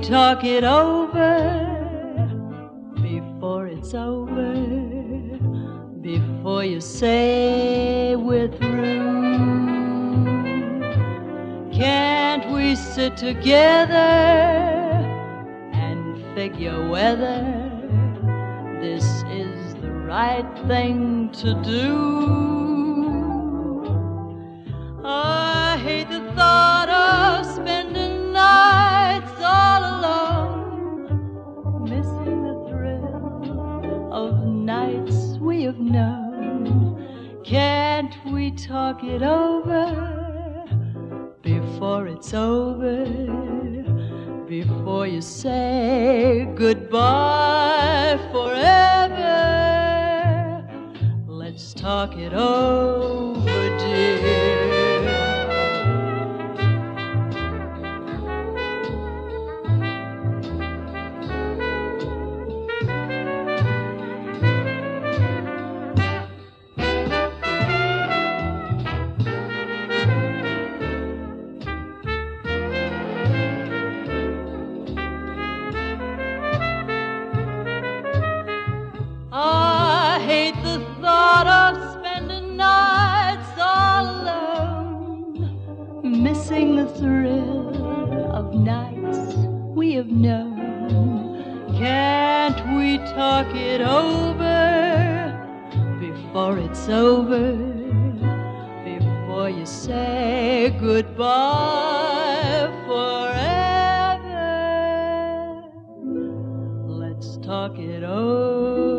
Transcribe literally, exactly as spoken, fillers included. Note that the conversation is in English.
talk it over before it's over? Before you say we're through, can't we sit together and figure whether this is the right thing to do? I hate the thought of spending nights all alone, missing the thrill of nights we have known. Can't we talk it over before it's over? Before you say goodbye forever, let's talk it over, dear. I hate the thought of spending nights all alone, missing the thrill of nights we have known. Can't we talk it over before it's over? Before you say goodbye forever, let's talk it over.